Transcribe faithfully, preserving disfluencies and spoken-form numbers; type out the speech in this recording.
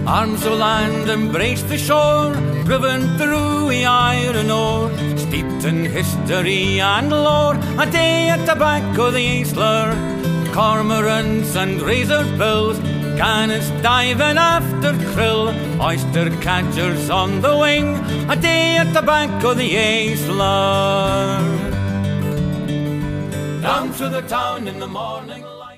Arms o' land embrace the shore, driven through the iron ore, steeped in history and lore, a day at the back o' the Isler. Cormorants and razor bills, gannis diving after krill, oyster catchers on the wing, a day at the back o' the Isler. Down to the town in the morning.